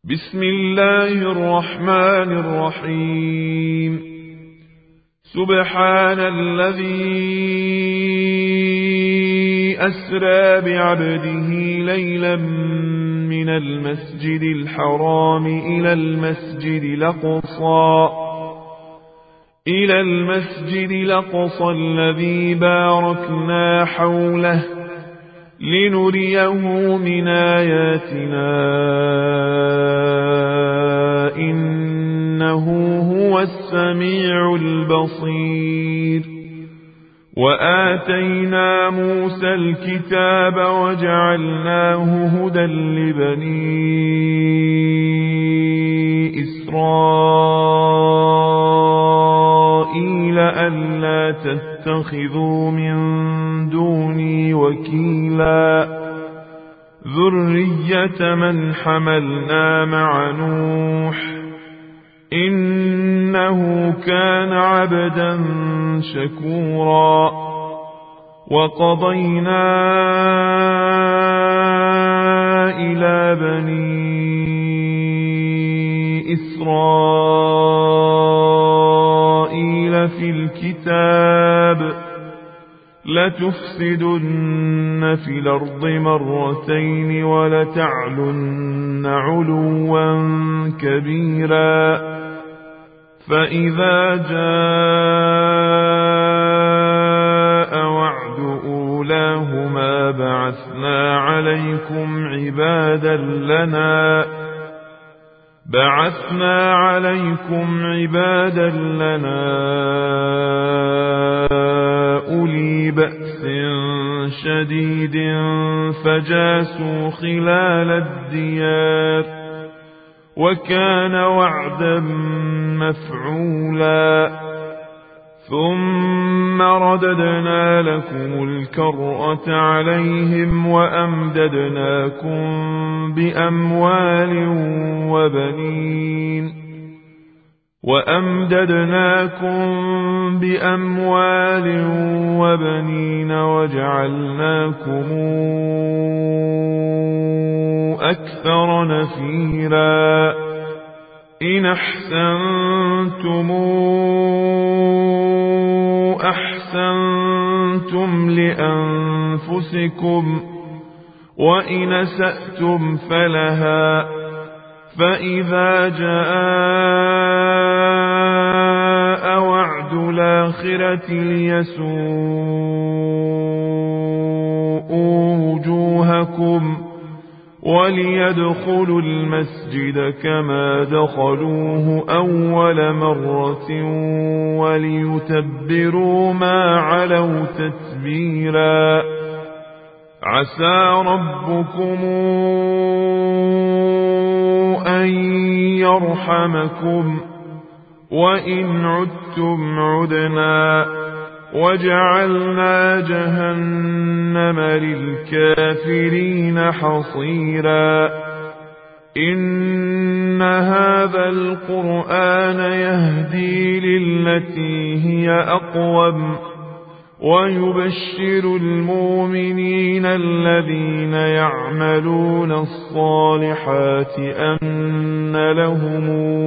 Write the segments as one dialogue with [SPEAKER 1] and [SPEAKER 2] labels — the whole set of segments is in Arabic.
[SPEAKER 1] بسم الله الرحمن الرحيم. سبحان الذي أسرى بعبده ليلا من المسجد الحرام إلى المسجد الأقصى الذي باركنا حوله لنريه من آياتنا إنه هو السميع البصير. وآتينا موسى الكتاب وجعلناه هدى لبني إسرائيل ألا تتخذوا من دوني وكيلا ذرية من حملنا مع نوح إنه كان عبدا شكورا. وقضينا إلى بني إسرائيل في الكتاب لتفسدن في الأرض مرتين ولتعلن علوا كبيرا. فإذا جاء وعد أولاهما بعثنا عليكم عبادا لنا أولي بأس شديد فجاسوا خلال الديار وكان وعدا مفعولا. ثم رددنا لكم الكرة عليهم وأمددناكم بأموال وبنين وجعلناكم أكثر نفيرا. إن أحسنتم لأنفسكم وإن أسأتم فلها. فإذا جاء وعد الآخرة ليسوءوا وجوهكم وليدخلوا المسجد كما دخلوه أول مرة وليتبروا ما علوا تتبيرا. عسى ربكم أن يرحمكم وإن عدتم عدنا وجعلنا جهنم للكافرين حصيرا. إن هذا القرآن يهدي للتي هي أقوم ويبشر المؤمنين الذين يعملون الصالحات أن لهم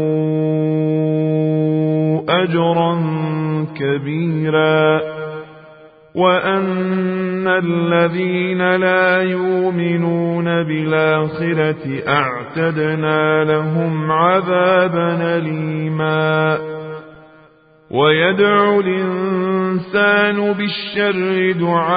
[SPEAKER 1] أجرا كبيرا وأن الذين لا يؤمنون بالآخرة أعتدنا لهم عذابا أليما. ويدعو الإنسان بالشر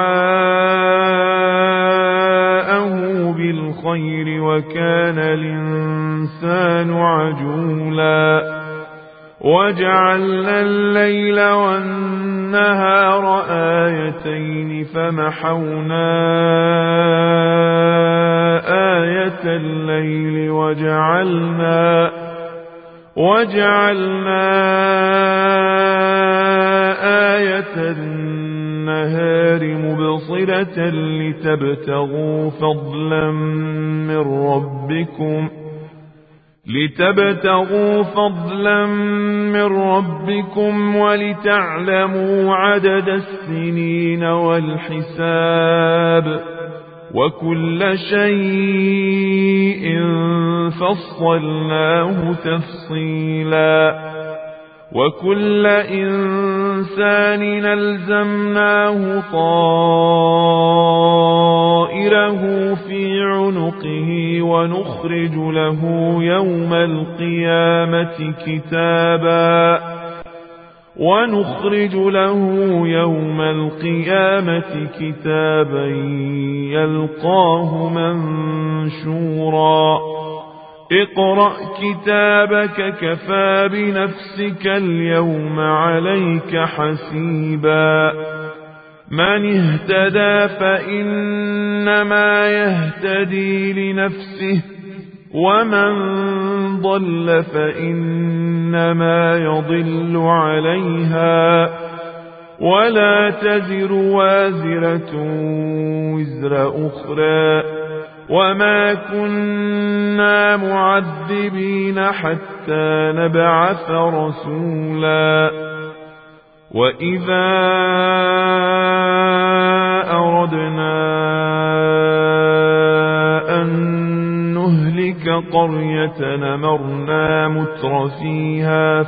[SPEAKER 1] دعاءه بالخير وكان الإنسان عجولا. وجعلنا الليل والنهار آيتين فمحونا آية الليل وجعلنا آية النهار مبصرة لتبتغوا فضلا من ربكم ولتعلموا عدد السنين والحساب وكل شيء فصلناه تفصيلا وكل إنسان ألزمناه طائره في عنقه ونخرج له يوم القيامة كتابا يلقاه منشورا اقرأ كتابك كفى بنفسك اليوم عليك حسيبا من اهتدى فإنما يهتدي لنفسه ومن ضل فإنما يضل عليها ولا تزر وازرة وزر أخرى وما كنا معذبين حتى نبعث رسولا وإذا أردنا أن نهلك قرية أمرنا مترفيها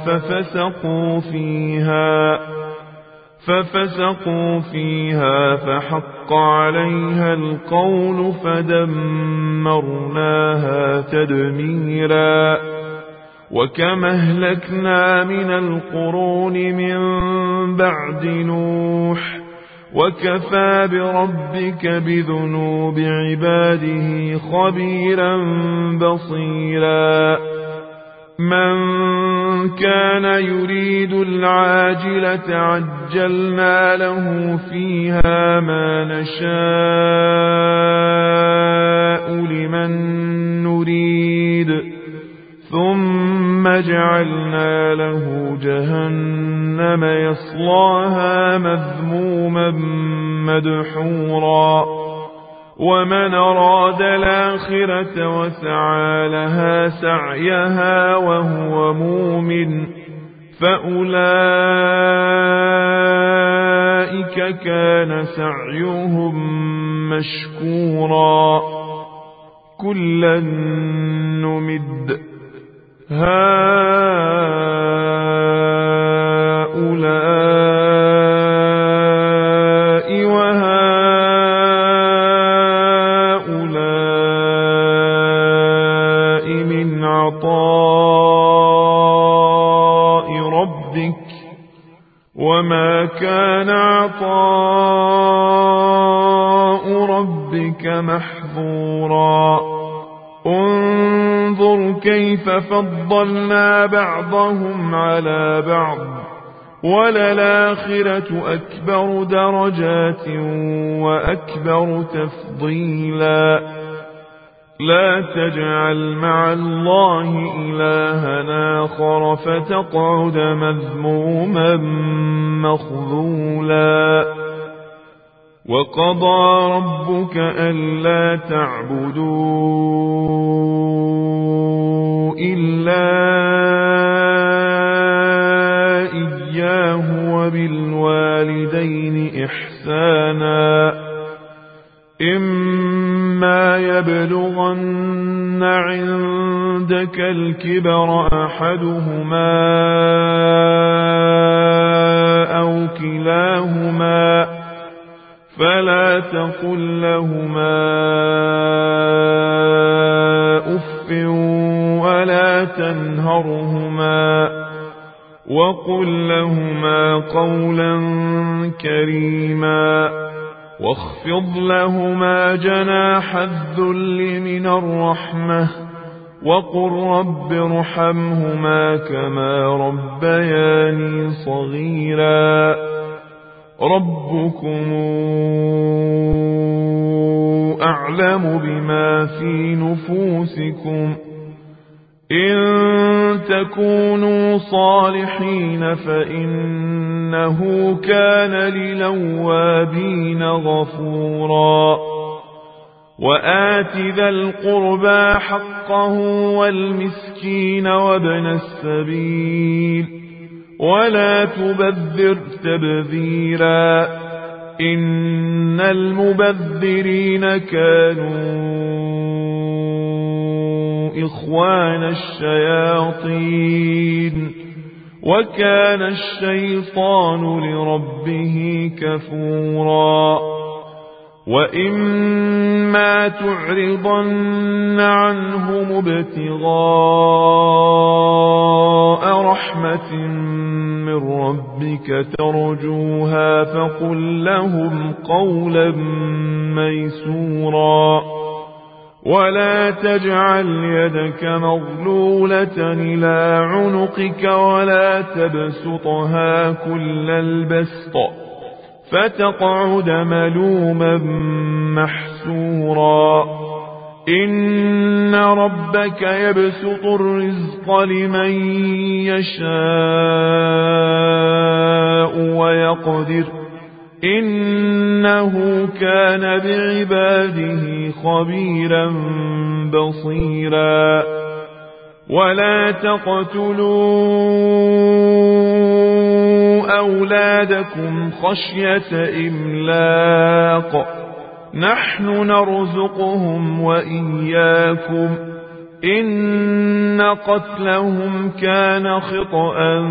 [SPEAKER 1] ففسقوا فيها فحق عليها القول فدمرناها تدميرا وكم أهلكنا من القرون من بعد نوح وكفى بربك بذنوب عباده خبيرا بصيرا من كان يريد العاجلة عجلنا له فيها ما نشاء لمن نريد ثم جعلنا له جهنم يصلاها مذموما مدحورا ومن أراد الآخرة وسعى لها سعيها وهو مؤمن فأولئك كان سعيهم مشكورا كلا نمد هؤلاء وهؤلاء من عطاء ربك وما كان عطاء ربك محظورا انظر كيف فضلنا بعضهم على بعض وللآخرة أكبر درجات وأكبر تفضيلا لا تجعل مع الله إلها آخر فتقعد مذموما مخذولا وقضى ربك ألا تعبدوا إلا إياه وبالوالدين إحسانا إما يبلغن عندك الكبر أحدهما أو كلاهما فلا تقل لهما أف ولا تنهرهما وقل لهما قولا كريما واخفض لهما جناح الذل من الرحمة وقل رب ارحمهما كما ربياني صغيرا ربكم أعلم بما في نفوسكم إن تكونوا صالحين فإنه كان للأوابين غفورا وآت ذا القربى حقه والمسكين وابن السبيل ولا تبذر تبذيرا إن المبذرين كانوا إخوان الشياطين وكان الشيطان لربه كفورا وإما تعرضن عنهم ابتغاء رحمة من ربك ترجوها فقل لهم قولا ميسورا ولا تجعل يدك مغلولة إلى عنقك ولا تبسطها كل البسط فتقعد ملوما محسورا إن ربك يبسط الرزق لمن يشاء ويقدر إنه كان بعباده خبيرا بصيرا ولا تقتلوا أولادكم خشية إملاق نحن نرزقهم وإياكم إن قتلهم كان خطأ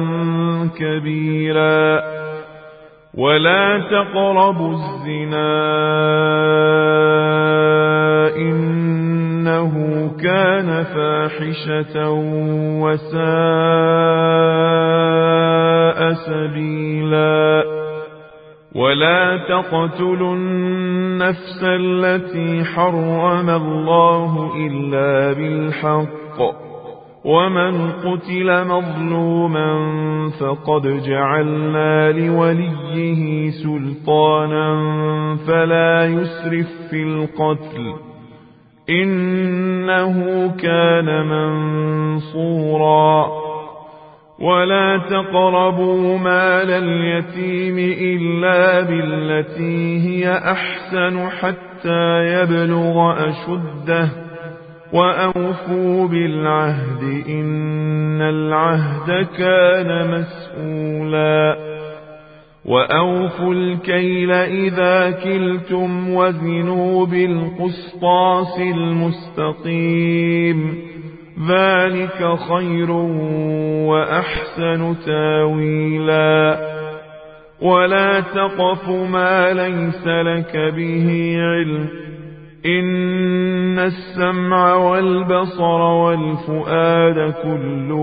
[SPEAKER 1] كبيرا ولا تقربوا الزنا إنه كان فاحشة وساء سبيلا ولا تقتلوا النفس التي حرم الله إلا بالحق ومن قتل مظلوما فقد جعلنا لوليه سلطانا فلا يسرف في القتل إنه كان منصورا ولا تقربوا مال اليتيم إلا بالتي هي أحسن حتى يبلغ أشده وأوفوا بالعهد إن العهد كان مسؤولا وأوفوا الكيل إذا كلتم وزنوا بالقسطاس المستقيم ذلك خير وأحسن تاويلا ولا تقف ما ليس لك به علم إن السمع والبصر والفؤاد كل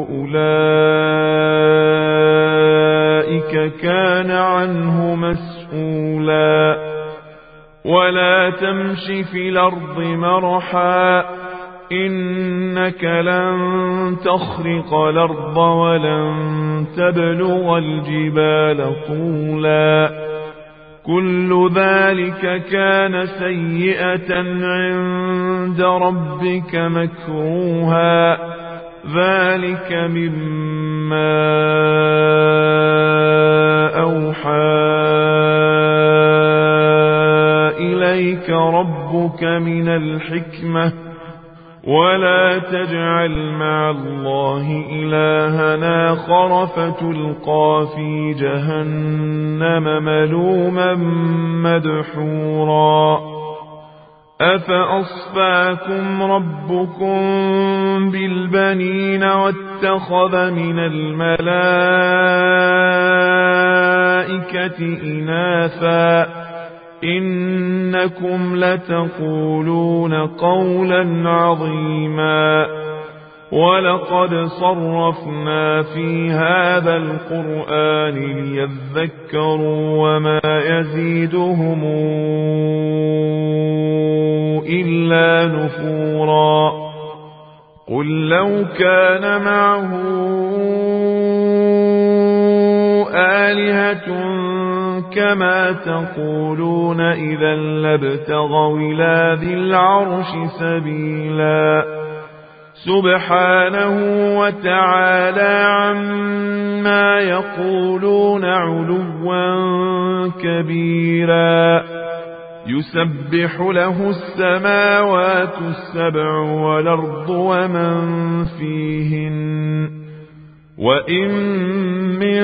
[SPEAKER 1] أولئك كان عنه مسؤولا ولا تمش في الأرض مرحا إنك لن تخرق الأرض ولن تبلغ الجبال طولا كل ذلك كان سيئة عند ربك مكروها ذلك مما أوحى إليك ربك من الحكمة ولا تجعل مع الله إلها آخر فتلقى في جهنم ملوما مدحورا أفأصفاكم ربكم بالبنين واتخذ من الملائكة إناثا إنكم لتقولون قولا عظيما ولقد صرفنا في هذا القرآن ليذكروا وما يزيدهم إلا نفورا قل لو كان معه آلهة كما تقولون إذا لابتغوا إلى ذي العرش سبيلا سبحانه وتعالى عما يقولون علوا كبيرا يسبح له السماوات السبع والأرض ومن فيهن وإن من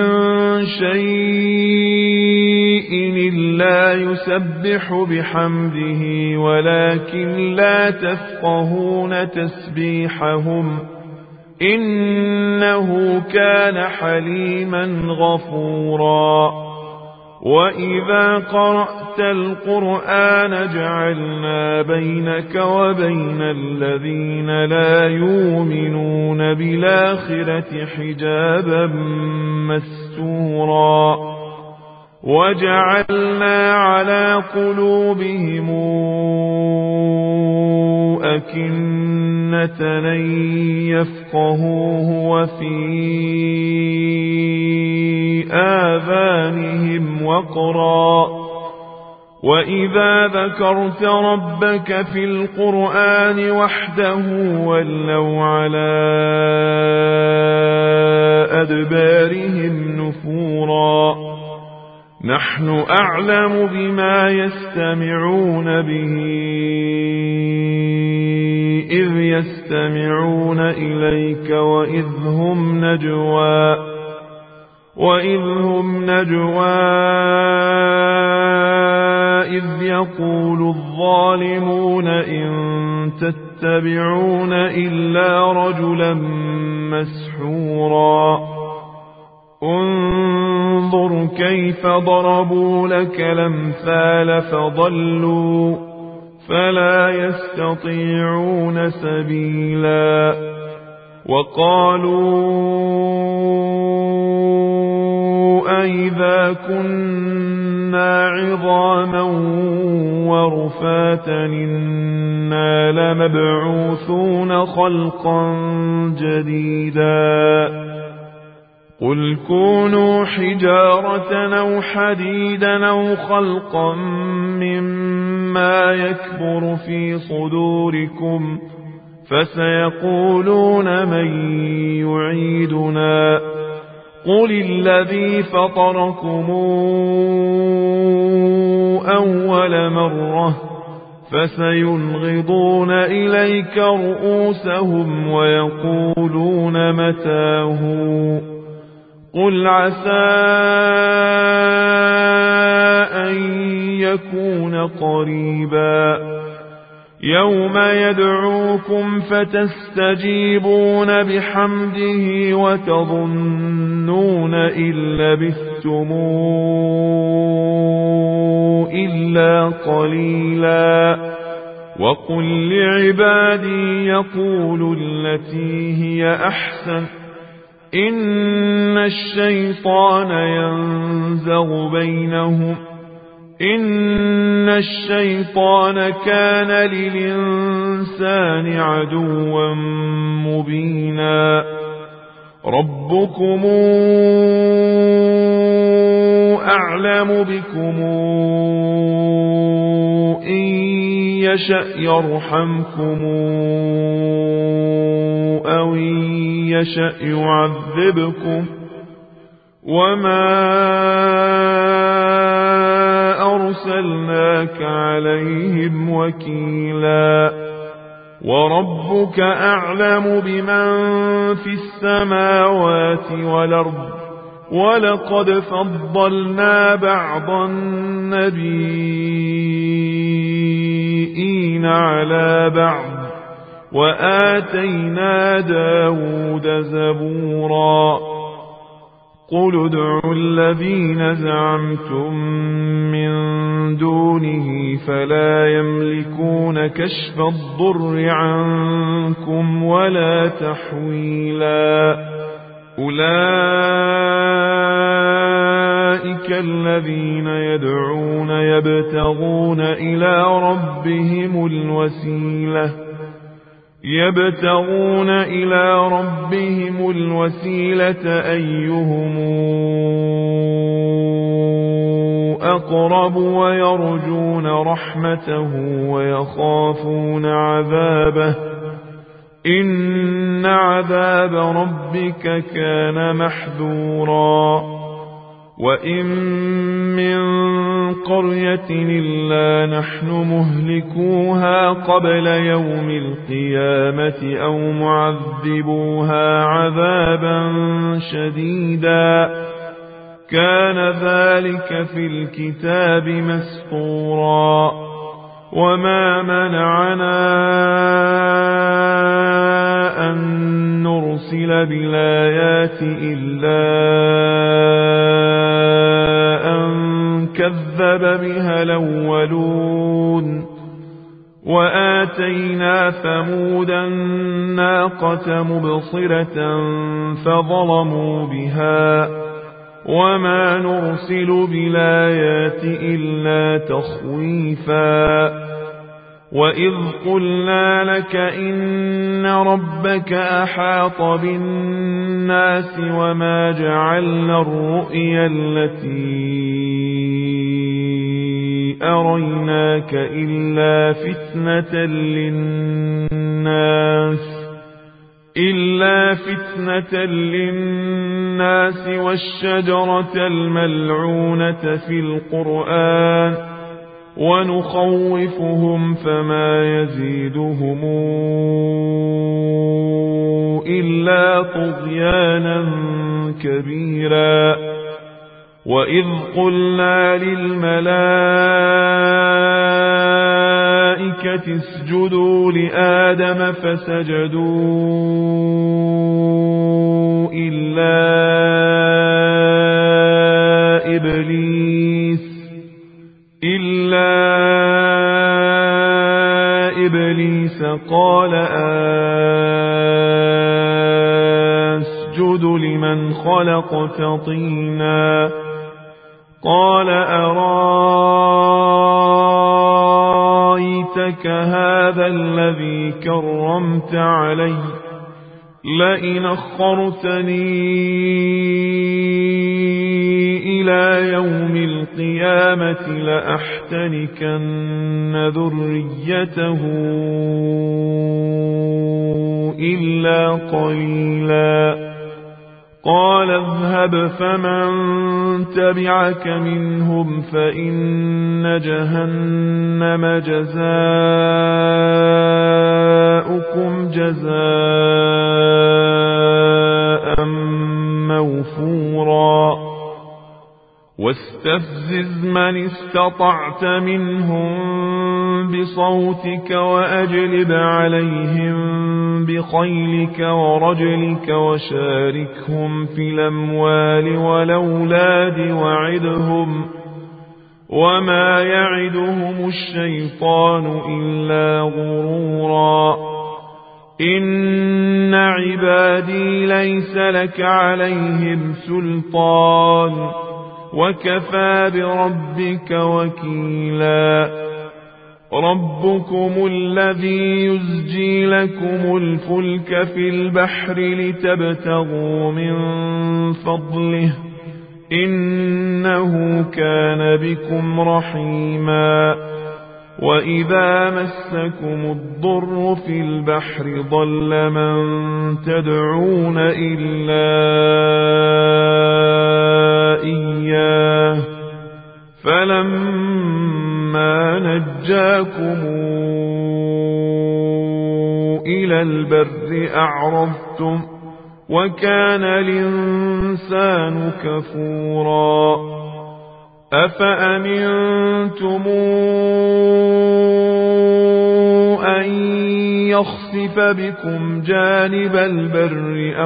[SPEAKER 1] شيء إلا يسبح بحمده ولكن لا تفقهون تسبيحهم إنه كان حليما غفورا وإذا قرأت القرآن جعلنا بينك وبين الذين لا يؤمنون بالآخرة حجابا مستورا وجعلنا على قلوبهم أكنة أن يفقهوه وفي آذانهم وقرا وإذا ذكرت ربك في القرآن وحده ولوا على أدبارهم نفورا نحن أعلم بما يستمعون به إذ يستمعون إليك وإذ هم نجوى إذ يقول الظالمون إن تتبعون إلا رجلا مسحورا انظر كيف ضربوا لك الأمثال فضلوا فلا يستطيعون سبيلا وقالوا أئذا كنا عظاما ورفاتا إنا لمبعوثون خلقا جديدا قل كونوا حجارة أو حديدا أو خلقا مما يكبر في صدوركم فسيقولون من يعيدنا قل الذي فطركم أول مرة فسينغضون إليك رؤوسهم ويقولون متاه قل عسى أن يكون قريبا يوم يدعوكم فتستجيبون بحمده وتظنون إن لبثتم إلا قليلا وقل لعبادي يقولوا التي هي أحسن إن الشيطان ينزغ بينهم إن الشيطان كان للإنسان عدوا مبينا ربكم أعلم بكم إن يشأ يرحمكم أو إن يشأ يعذبكم وما أرسلناك عليهم وكيلا وربك أعلم بمن في السماوات والأرض ولقد فضلنا بعض النبيين على بعض وآتينا داود زبورا قل ادعوا الذين زعمتم من دونه فلا يملكون كشف الضر عنكم ولا تحويلا أولئك الذين يدعون يبتغون إلى ربهم الوسيلة أيهم أقرب ويرجون رحمته ويخافون عذابه إن عذاب ربك كان محذورا وإن من قرية إلا نحن مهلكوها قبل يوم القيامة أو معذبوها عذابا شديدا كان ذلك في الكتاب مسطورا. وما منعنا أن نرسل بالآيات إلا أن كذب بها الأولون. وآتينا ثمود الناقة مبصرة فظلموا بها وما نرسل بالآيات إلا تخويفا. وإذ قلنا لك إن ربك أحاط بالناس وما جعلنا الرؤيا التي أريناك إلا فتنة للناس والشجرة الملعونة في القرآن ونخوفهم فما يزيدهم إلا طغيانا كبيرا. وإذ قلنا للملائكة اسجدوا لآدم فسجدوا إلا إبليس قال أسجد لمن خلقت طينا قال أرايتك هذا الذي كرمت علي لئن أخرتني إلى يوم القيامة لأحتنكن ذريته إلا قليلا. قال اذهب فمن تبعك منهم فإن جهنم جزاؤكم جزاء موفورا. واستفزز من استطعت منهم بصوتك وأجلب عليهم بخيلك ورجلك وشاركهم في الأموال والأولاد وعدهم وما يعدهم الشيطان إلا غرورا. إن عبادي ليس لك عليهم سلطان وكفى بربك وكيلا. ربكم الذي يزجي لكم الفلك في البحر لتبتغوا من فضله إنه كان بكم رحيما. وإذا مسكم الضر في البحر ضل من تدعون إلا إياه فلما نجاكم إلى البر أعرضتم وكان الإنسان كفورا. أفأمنتم أن يخسف بكم جانب البر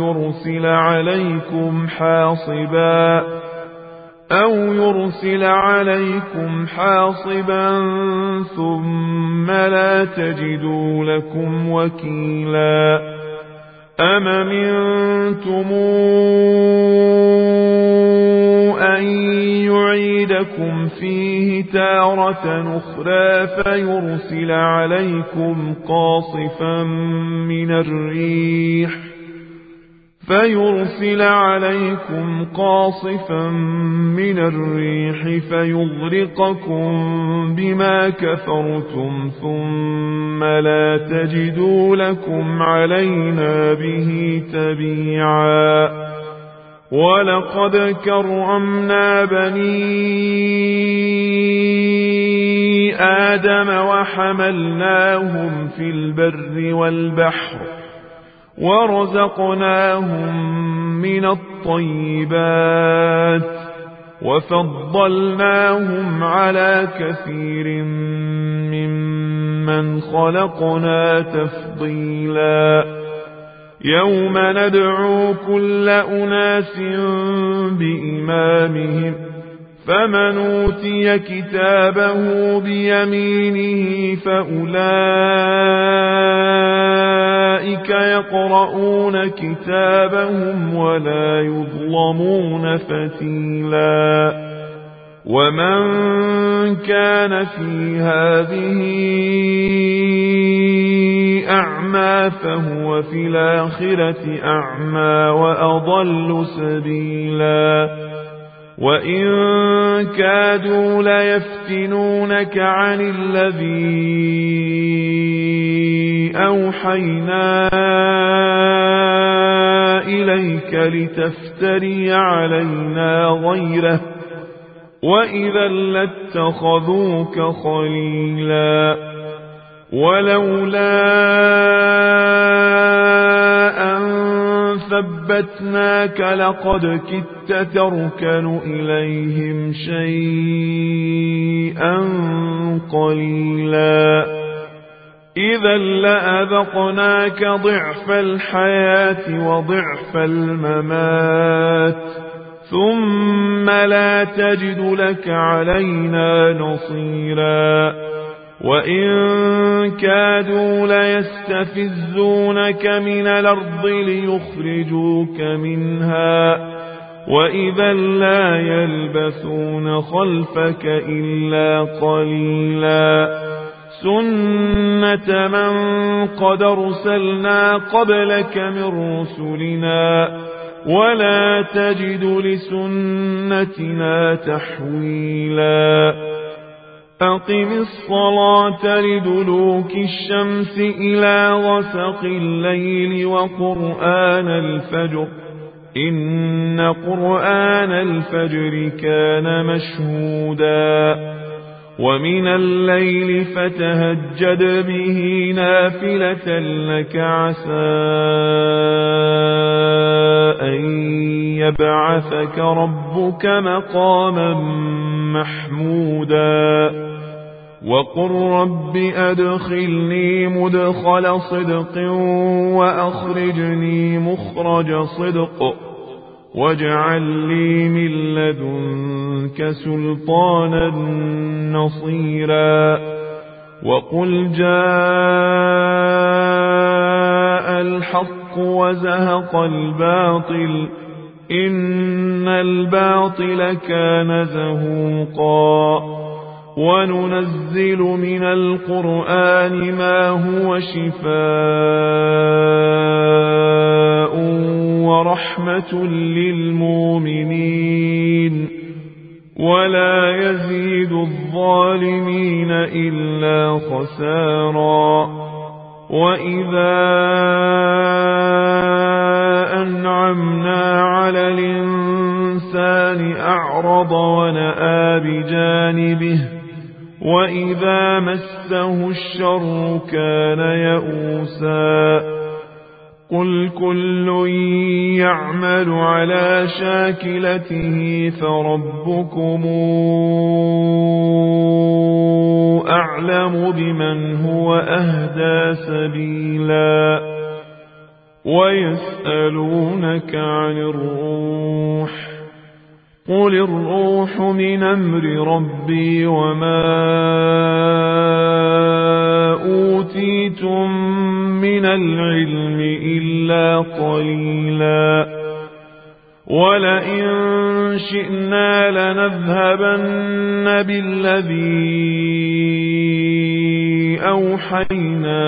[SPEAKER 1] أو يرسل عليكم حاصبا ثم لا تجدوا لكم وكيلا. أم أمنتم أن يعيدكم فيه تارة أخرى فيرسل عليكم قاصفا من الريح فيغرقكم بما كفرتم ثم لا تجدوا لكم علينا به تبيعا. ولقد كرمنا بني آدم وحملناهم في البر والبحر ورزقناهم من الطيبات وفضلناهم على كثير ممن خلقنا تفضيلا يوم ندعو كل أناس بإمامهم فمن أوتي كتابه بيمينه فأولئك يقرؤون كتابهم ولا يظلمون فتيلا ومن كان في هذه أعمى فهو في الآخرة أعمى وأضل سبيلا وإن كادوا ليفتنونك عن الذي أوحينا إليك لتفتري علينا غيره وإذا لاتخذوك خليلا ولولا أن ثبتناك لقد كدت تركن إليهم شيئا قليلا إذا لأذقناك ضعف الحياة وضعف الممات ثم لا تجد لك علينا نصيرا وإن كادوا ليستفزونك من الأرض ليخرجوك منها وإذا لا يلبثون خلفك إلا قليلا سنة من قد أرسلنا قبلك من رسلنا ولا تجد لسنتنا تحويلا أقم الصلاة لدلوك الشمس إلى غسق الليل وقرآن الفجر إن قرآن الفجر كان مشهودا ومن الليل فتهجد به نافلة لك عسى أن يبعثك ربك مقاما محمودا وقل رب أدخلني مدخل صدق وأخرجني مخرج صدق واجعل لي من لدنك سلطانا نصيرا وقل جاء الحق وزهق الباطل إن الباطل كان زهوقا وننزل من القرآن ما هو شفاء ورحمة للمؤمنين ولا يزيد الظالمين إلا خسارا وإذا أنعمنا على الإنسان أعرض ونأى بجانبه وإذا مسه الشر كان يئوسا قل كل يعمل على شاكلته فربكم أعلم بمن هو أهدى سبيلا ويسألونك عن الروح قل الروح من أمر ربي وما أوتيتم من العلم إلا قليلا ولئن شئنا لنذهبن بالذي أوحينا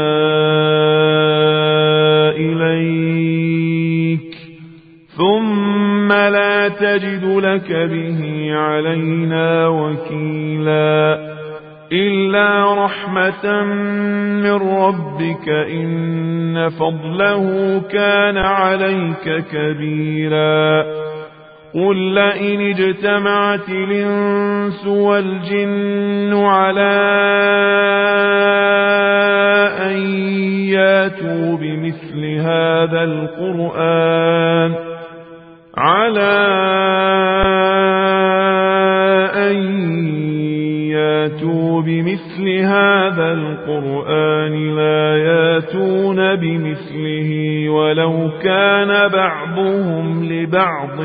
[SPEAKER 1] إليك ثم لا تجد لك به علينا وكيلا إلا رحمة من ربك إن فضله كان عليك كبيرا قل لئن اجتمعت الإنس والجن على أن ياتوا بمثل هذا القرآن لا ياتون بمثله ولو كان بعضهم لبعض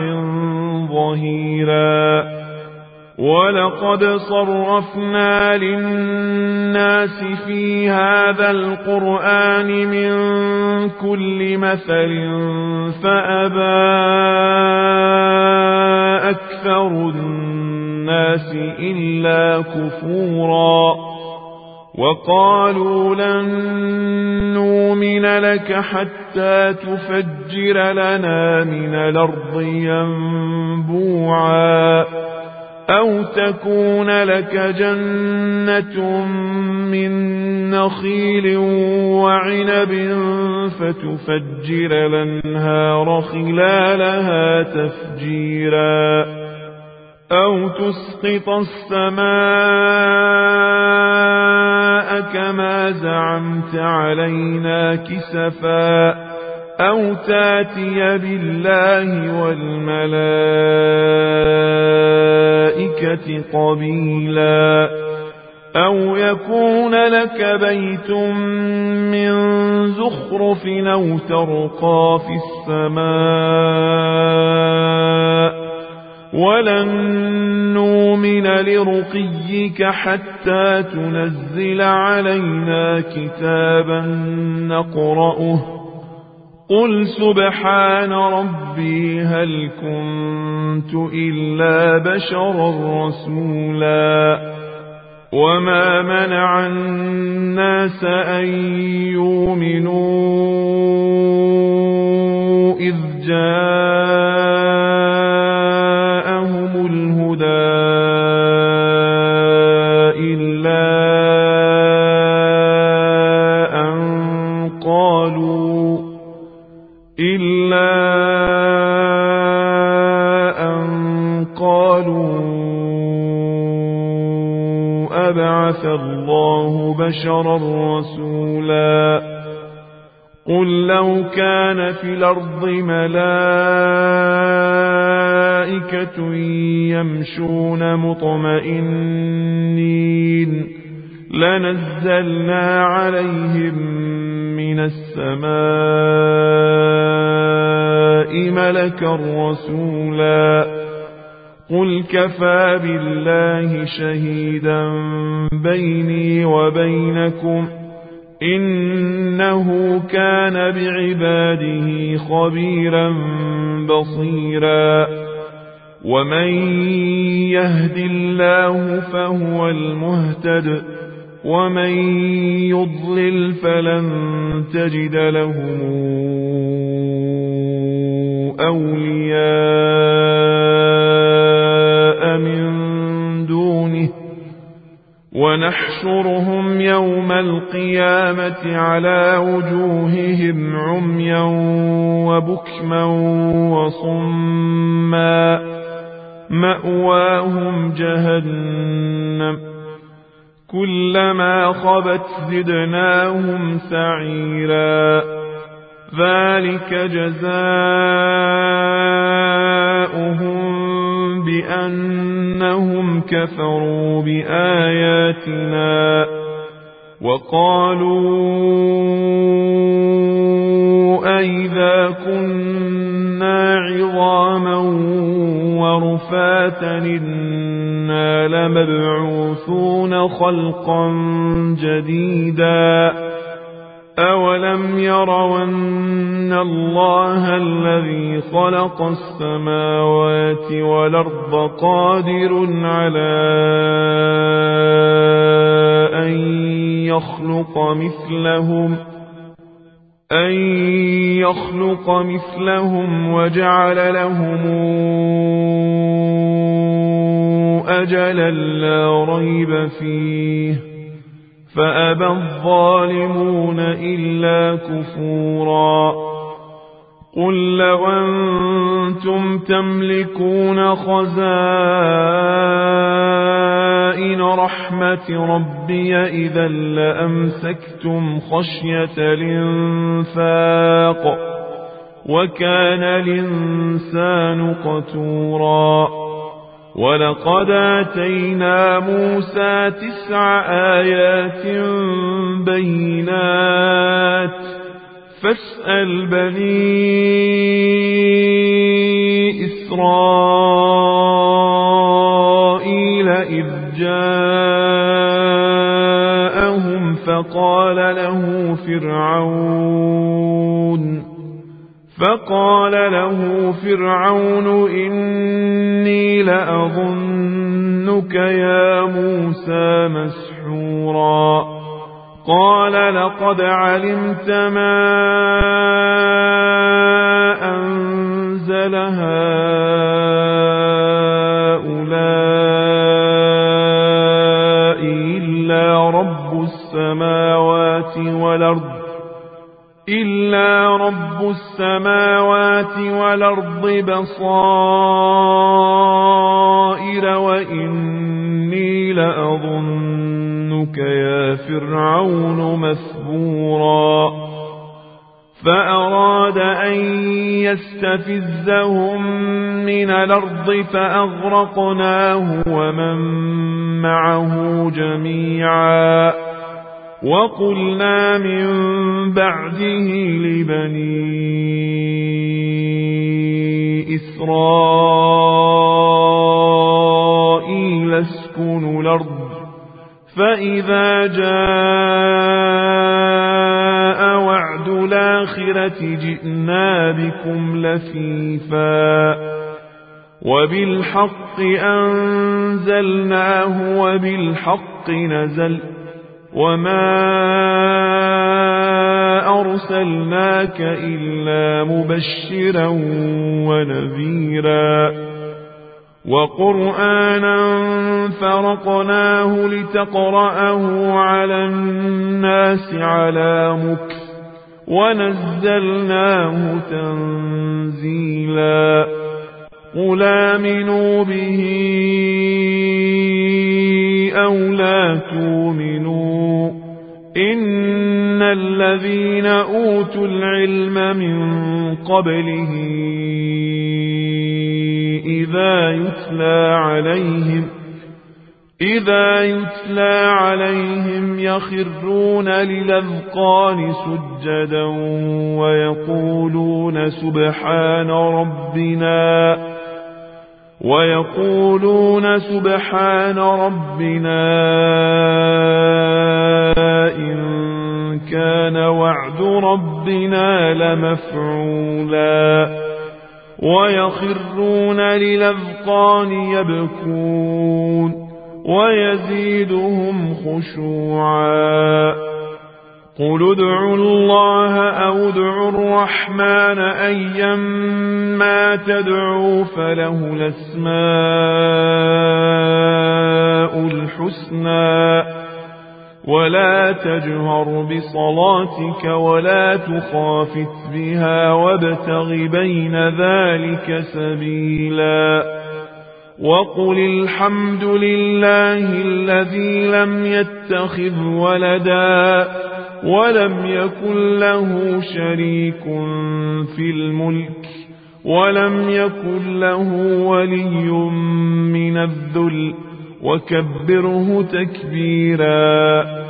[SPEAKER 1] ظهيرا ولقد صرفنا للناس في هذا القرآن من كل مثل فأبى أكثر الناس إلا كفورا وقالوا لن نؤمن لك حتى تفجر لنا من الأرض ينبوعا أو تكون لك جنة من نخيل وعنب فتفجر الأنهار خلالها تفجيرا أو تسقط السماء كما زعمت علينا كسفا أو تاتي بالله والملائكة قبيلا أو يكون لك بيت من زخرف أو ترقى في السماء ولن نؤمن لرقيك حتى تنزل علينا كتابا نقرأه قل سبحان ربي هل كنت إلا بشرا رسولا وما منع الناس أن يؤمنوا إذ جاءهم الهدى إلا أن قالوا أبعث الله بشرا رسولا قل لو كان في الأرض ملائكة يمشون مطمئنين لنزلنا عليهم من السماء ملكا رسولا قل كفى بالله شهيدا بيني وبينكم إنه كان بعباده خبيرا بصيرا ومن يهد الله فهو المهتد ومن يضلل فلن تجد لهم أولياء من دونه ونحشرهم يوم القيامة على وجوههم عميا وبكما وصما مأواهم جهنم كلما خبت زدناهم سعيرا ذلك جزاؤهم بأنهم كفروا بآياتنا وقالوا أئذا كنا عظاما ورفاتا إنا لمبعوثون خلقا جديدا أولم يروا أن الله الذي خلق السماوات والأرض قادر على أن يخلق مثلهم وجعل لهم أجلا لا ريب فيه فأبى الظالمون إلا كفورا قل لو أنتم تملكون خزائن رحمة ربي إذا لأمسكتم خشية الإنفاق وكان الإنسان قتورا ولقد آتينا موسى 9 آيات بينات فاسأل بني إسرائيل إذ جاءهم فقال له فرعون إني لأظنك يا موسى مسحورا قال لقد علمت ما أنزل هؤلاء إلا رب السماوات والأرض بصائر وإني لأظنك يا فرعون مثبورا فأراد أن يستفزهم من الأرض فأغرقناه ومن معه جميعا وقلنا من بعده لبني إسرائيل اسكنوا الأرض فإذا جاء وعد الآخرة جئنا بكم لفيفا وبالحق أنزلناه وبالحق نزل وما أرسلناك إلا مبشرا ونذيرا وقرآنا فرقناه لتقرأه على الناس على مكث ونزلناه تنزيلا قل آمنوا به أو لا تؤمنوا إن الذين أوتوا العلم من قبله إذا يتلى عليهم يخرون للأذقان سجدا ويقولون سبحان ربنا إن كان وعد ربنا لمفعولا ويخرون للأذقان يبكون ويزيدهم خشوعا قل ادعوا الله أو ادعوا الرحمن أيما تدعوا فله الأسماء الحسنى ولا تجهر بصلاتك ولا تخافت بها وابتغ بين ذلك سبيلا وقل الحمد لله الذي لم يتخذ ولدا ولم يكن له شريك في الملك ولم يكن له ولي من الذل وكبره تكبيرا